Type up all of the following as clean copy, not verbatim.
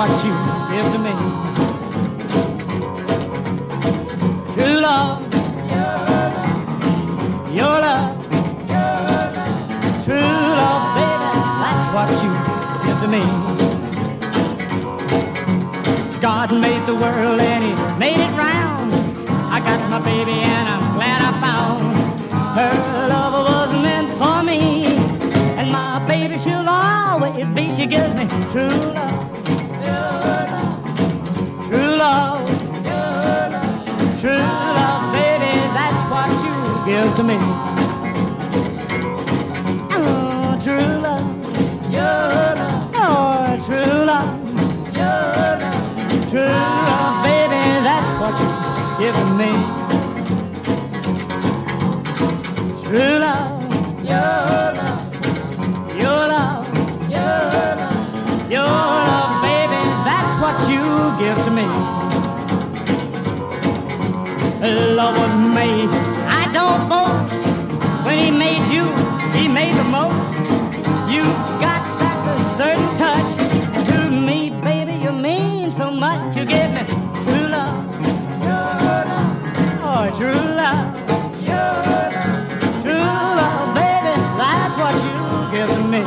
what you give to me. True love, your love, true love, baby, that's what you give to me. God made the world and he made it round. I got my baby and I'm glad I found her. Love was meant for me, and my baby she'll always be. She gives me true love, true love, true love, baby, that's what you give to me. Oh, true love, oh, true love, true love, baby, that's what you give to me. True love, your love, your love, your love, baby, that's what you give to me. Love was made, I don't boast. When he made you, he made the most. You got that certain touch to me, baby, you mean so much. You give me true love, oh, true love, true love, baby, that's what you give to me.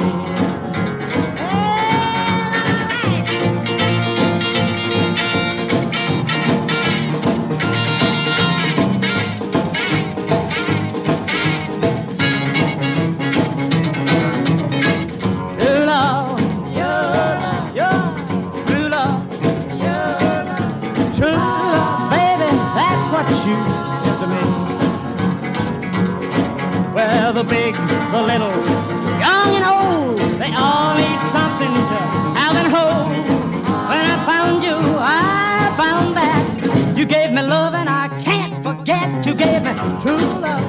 Well, the big, the little, young and old, they all need something to have and hold. When I found you, I found that you gave me love and I can't forget. You gave me true love,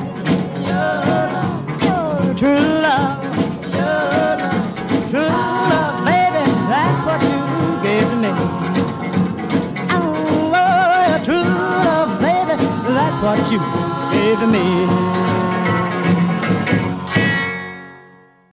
true love, true love, baby, that's what you gave to me. Oh, true love, baby, that's what you gave to me.